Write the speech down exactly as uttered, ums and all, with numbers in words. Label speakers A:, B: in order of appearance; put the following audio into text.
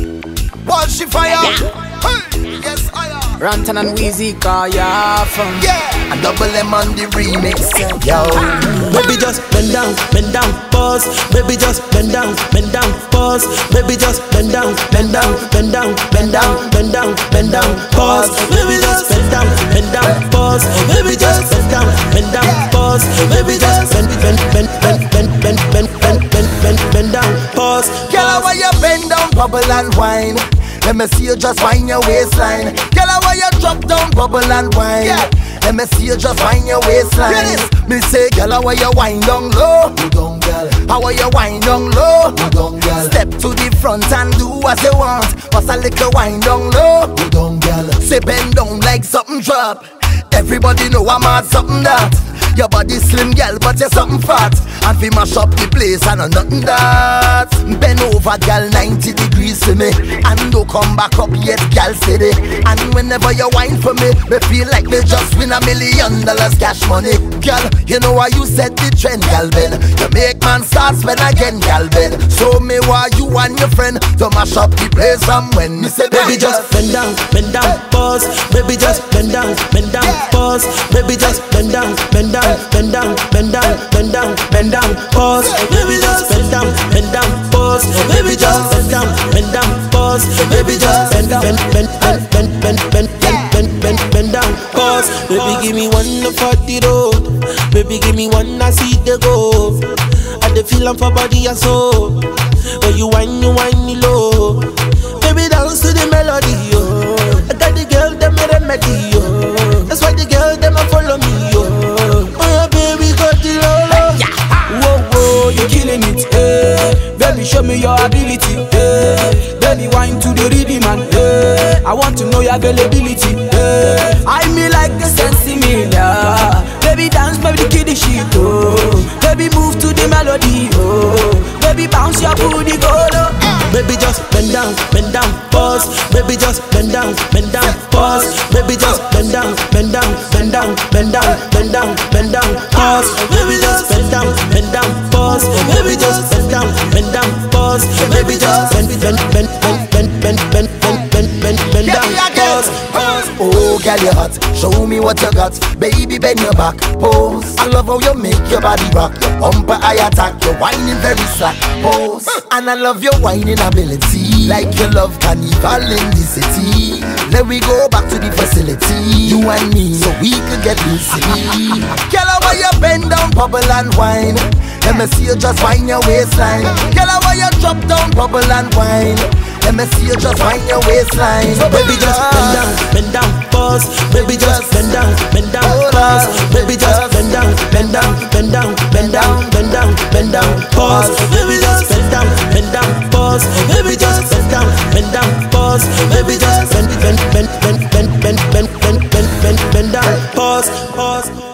A: Was she fire? Yeah. Hey, yes, I am.
B: Rantan and Weezy, cause you're from.
A: Yeah, and Double M on the remix. Yo,
C: baby just bend down, bend down, pause. Baby just bend down, bend down, pause. Baby just bend down, bend down, bend down, bend down, bend down, bend down, pause. Baby just bend down, bend down, pause. Baby just bend down, bend down, pause. Baby just bend, bend, bend, bend, bend, bend, bend, bend, bend, bend, bend down, pause.
A: Girl, why you bend down, bubble and wine? Let me see you just wind your waistline. Girl, why you drop down, bubble and wine? Yeah. Let me see you just wind your waistline. Yes. Me say, girl, why you wind down low? You don't, girl. How are you wind down low? You don't, girl. Step to the front and do as you want. Pass a little wind down low. You don't, girl. Say bend down like something drop. Everybody know I'm at something that. Your body slim, girl, but you're something fat. And we mash up the place and nothing that. Bend over, girl, ninety degrees to me. And don't come back up yet, girl, steady. And whenever you whine for me, me feel like me just win a million dollars cash money. Girl, you know why you set the trend, girl, Ben. You make man start spend again, girl, Ben. So me why you and your friend to mash up the place from when me say,
C: baby, just bend down, bend down, pause. Baby, just bend down, bend down, pause. Baby, just bend down, bend down. Bend down, bend down, bend down, bend down, pause. Baby just bend down, bend down, pause. Baby just bend down, bend down, pause. Baby just bend down, bend, bend, bend, bend, bend, bend, bend, bend, bend down, pause. Baby give me one for the road. Baby give me one I see the go. I the feel for body and soul. When you whine, you whine me low. Baby dance to the melody, yo. I got the girl them a remedy, yo. That's why the girl them a follow me, yo.
B: You killing it, eh? Baby, show me your ability, eh? Baby, wine to the rhythm, man, eh? I want to know your availability, eh? I me like the sensimilia. Baby, dance, baby, kiddie shit, oh. Baby, move to the melody, oh. Baby, bounce your booty, go low.
C: Baby, just bend down, bend down, pause. Baby, just bend down, bend down, pause. Baby, just bend down, bend down, bend down, bend down, bend down, bend down, pause. Baby, just bend down, bend down, pause. Baby, just bend down, bend down, pause. Baby, just bend, bend, bend, bend, bend, bend, bend, bend, bend, bend down, pause.
A: Oh, girl, you hot. Show me what you got. Baby, bend your back, pose. I love how you make your body rock. Your bumper, I attack. You're whining very slack, pose. And I love your whining ability. Like you love carnival in the city. Let we go back to the facility. You and me, so we could get busy. Girl, why you bend down, bubble and wine? Let me see you just whine your waistline. Girl, why you drop down, bubble and wine? Let me see you just wind your waistline.
C: So baby just bend down, bend down, pause. Baby just bend down, bend down, pause. Baby just bend down, bend down, bend down, bend down, bend down, bend down, pause. Baby just bend down, bend down, pause. Baby just bend down, bend down, pause. Baby just bend, bend, bend, bend, bend, bend, bend, bend, bend, bend, bend down, pause, pause.